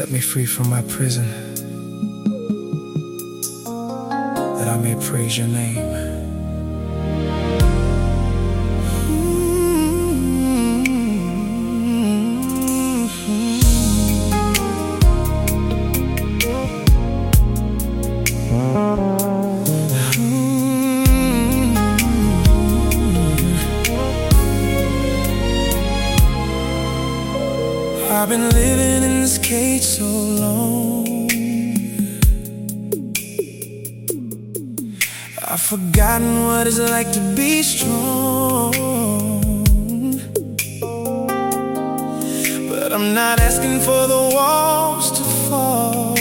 set me free from my prison, that I may praise your name. I've been living in this cage so long, I've forgotten what it's like to be strong. But I'm not asking for the walls to fall,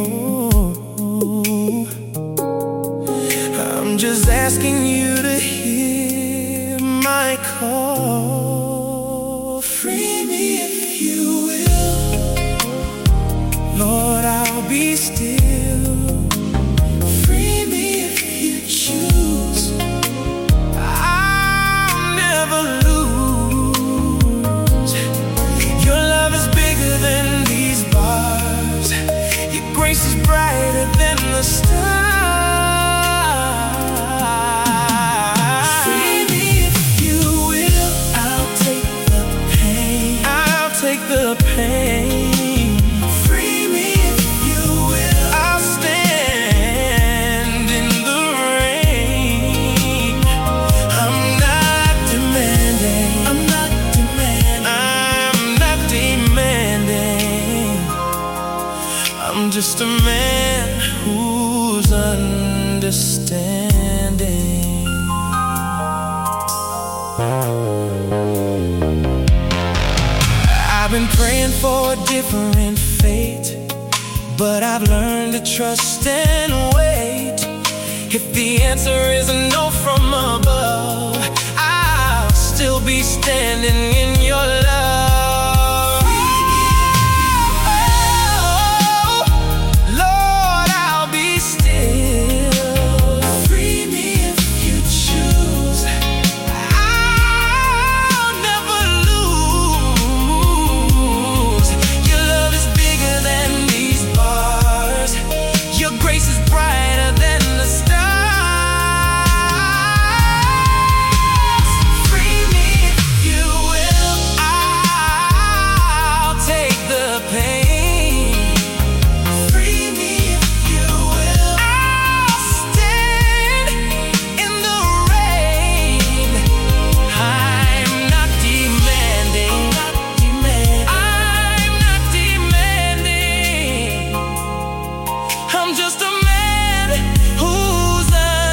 I'm just asking you to hear my call. Free me if you will, Lord, I'll be still. Free me if you choose, I'll never lose. Your love is bigger than these bars, your grace is brighter than the stars. The pain. Free me if you will, I'll stand in the rain. I'm not demanding, I'm not demanding, I'm just a man who's understanding. I've been praying for a different fate, but I've learned to trust and wait. If the answer is a no from above, I'll still be standing in your love. Oh, Lord, I'll be still. Free me if you choose, I'll never lose. Your love is bigger than these bars, your grace is brighter than the stars. Free me if you will, I'll take the pain. Free me if you will, I'll stand in the rain. I'm not demanding, I'm not demanding, I'm just a man who's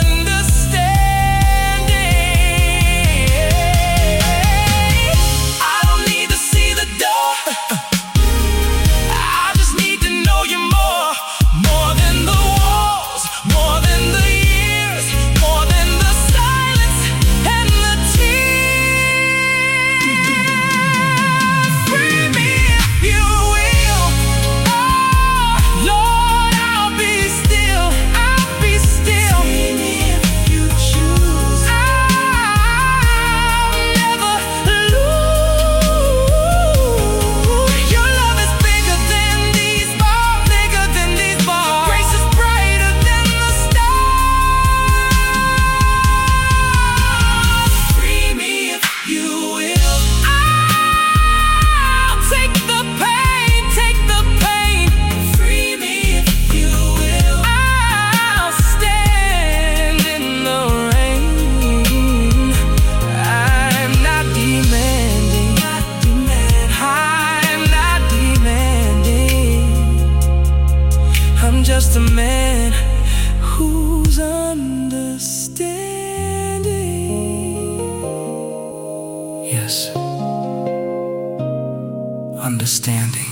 understanding. I don't need to see the door, I just need to know you more. More than the walls, more than the years, more than the silence and the tears. Free me if you will, oh, Lord, I'll be still, I'll be still. Free me if you choose, I'll never lose. Your love is bigger than these bars, bigger than these bars. Your grace is brighter than the stars. Free me if you will, I'll take the pain, take the pain. Free me if you will, I'll stand in the rain. I'm not demanding, I'm not demanding, I'm just a man who's understanding. Yes, understanding.